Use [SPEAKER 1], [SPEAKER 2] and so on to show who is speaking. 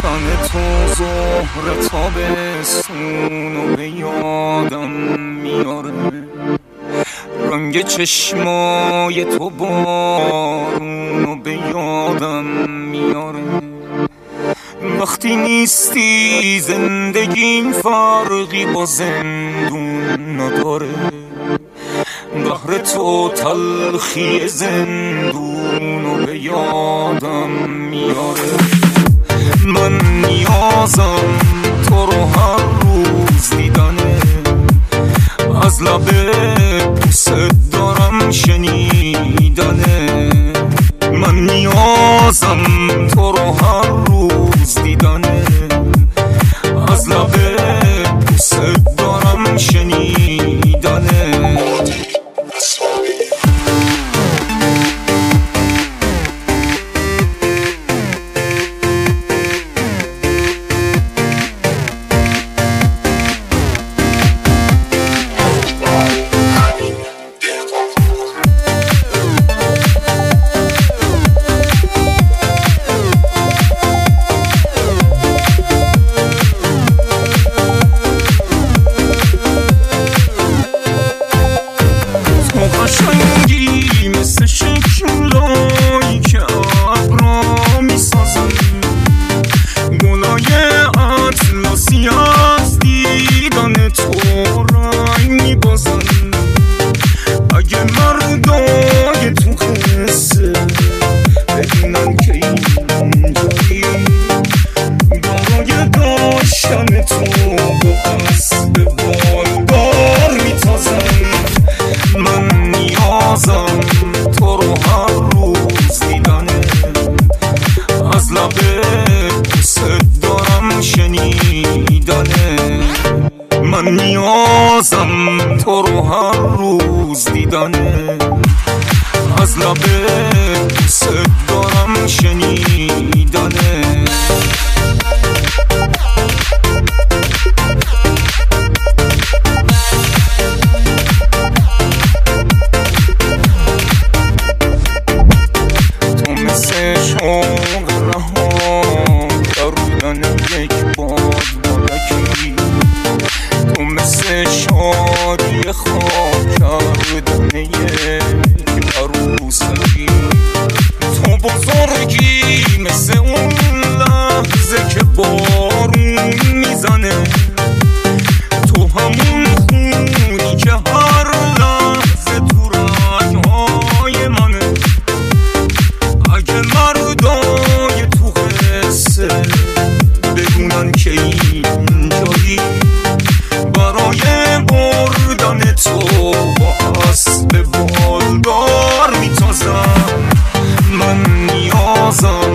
[SPEAKER 1] تن تو ظهر تابستونو به یادم میاره، رنگ چشمای تو بارونو به یادم میاره. وقتی نیستی زندگیم فرقی با زندون نداره، بحر تو تلخی زندونو به یادم میاره. من نیازم تو رو هر روز دیدنه، از لب دوست دارم شنیدنه. من نیازم تو رو هر روز دیدنه، از لب دوست دارم شنیدنه. قشنگی مثل شکلایی که ابرا میسازن، گلای اطلسی از دیدن تو رنگ میبازن. اگه مردای تو قصه بدونن که اینجایی، برای داشتن تو با قصد بالدار میتازن. من نیازم تو رو هر روز دیدنه، از لب دوست دارم شنیدنه. من نیازم تو رو هر روز دیدنه، از لب دوست دارم شنیدنه. شوق رها کردن یک باد بالکی، تو مثل شادی خواب کردن یک عروسکی. تو بزرگی مثل اون لحظه که بارون میزنه، تو همون خونی که هر لحظه تو رگهای منه. اگه مردای تو قصه بدونن که اینجایی، برای بردن تو با اسب بالدار میتازم. من نیازم